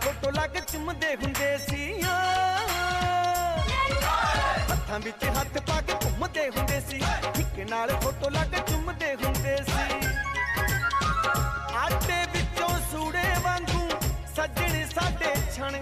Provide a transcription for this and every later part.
Photo लग चुमदे हुंदे सी, हत्थां विच हत्थ पा के घुमदे हुंदे सी, हिक्के नाल फोटो लग चुमदे हुंदे सी। आटे विचों सूड़े वांगू सजण साडे छण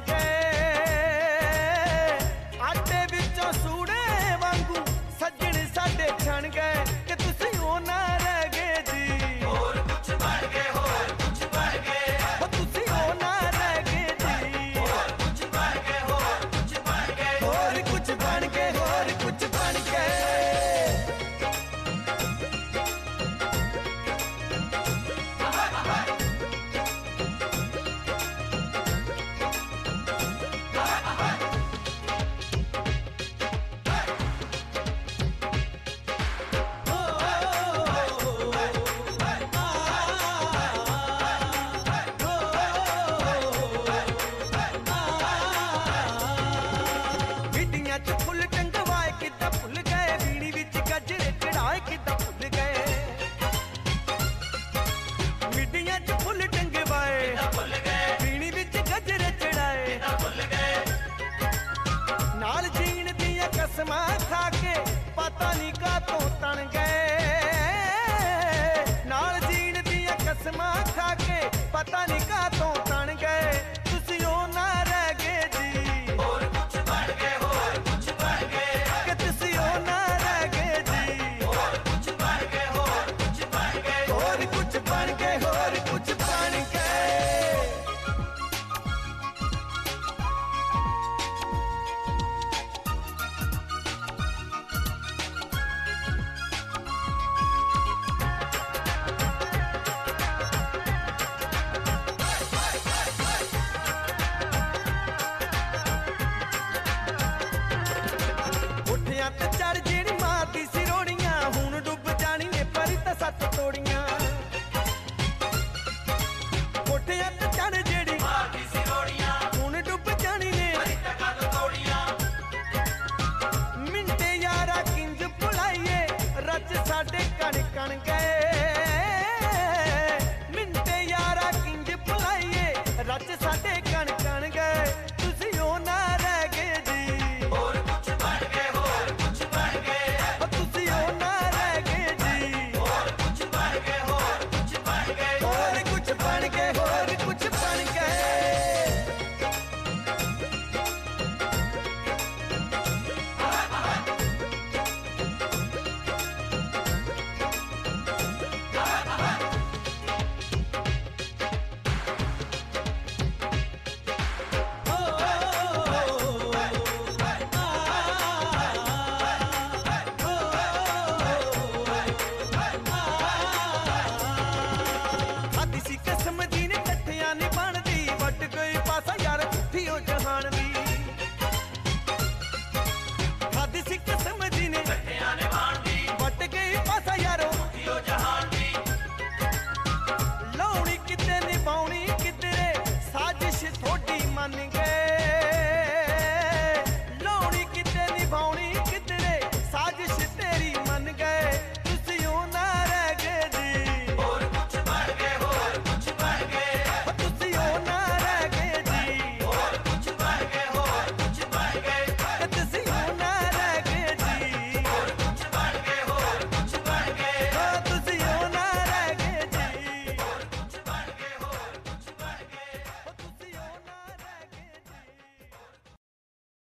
गए, आटे विचों सूड़े वांगू सजण साडे छण गए कि तुसीं ओ ना रह गए जी। होर कुछ बन गए, होर कुछ बन गए, तुसीं ओ ना रह गए जी। होर कुछ बन गए, होर कुछ बन गए, होर कुछ बन गए, होर कुछ बन गए। कसमां खा के पता नहीं का तो तन गए, नाल जीण दियां कसमां खा के पता नहीं का तो तन गए, तुसीं ओ ना रह गए जी। होर कुछ बन गए, होर कुछ बन गए, कि तुसीं ओ ना रह गए जी। होर कुछ बन गए, होर कुछ बन गए, होर कुछ बन गए, होर कुछ बन गए। चढ़ जेड़ी मारदी सी रोड़ियां, हुण डुब जानी ने परी तां सत्त तोड़ियां। कोठियां ते चढ़ जेड़ी मारदी सी रोड़ियां, हुण डुब जानी ने परी तां सत्त तोड़ियां। मिंटे यारा किंज भुलाइए रच साडे कण कण गए।